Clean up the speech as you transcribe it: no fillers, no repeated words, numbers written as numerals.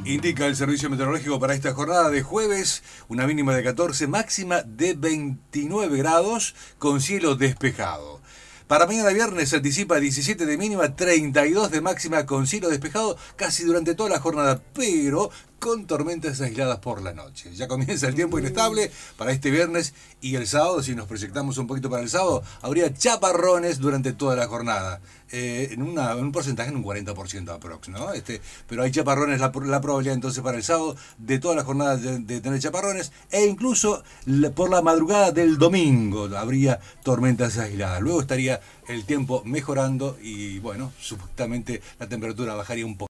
Indica el servicio meteorológico para esta jornada de jueves, una mínima de 14, máxima de 29 grados, con cielo despejado. Para mañana viernes se anticipa 17 de mínima, 32 de máxima, con cielo despejado casi durante toda la jornada, pero con tormentas aisladas por la noche. Ya comienza el tiempo inestable para este viernes y el sábado, si nos proyectamos un poquito para el sábado, habría chaparrones durante toda la jornada. En un porcentaje, en un 40% aprox, ¿no? Pero hay chaparrones, la probabilidad entonces para el sábado de toda la jornada de tener chaparrones, e incluso por la madrugada del domingo habría tormentas aisladas. Luego estaría el tiempo mejorando y, bueno, supuestamente la temperatura bajaría un poco.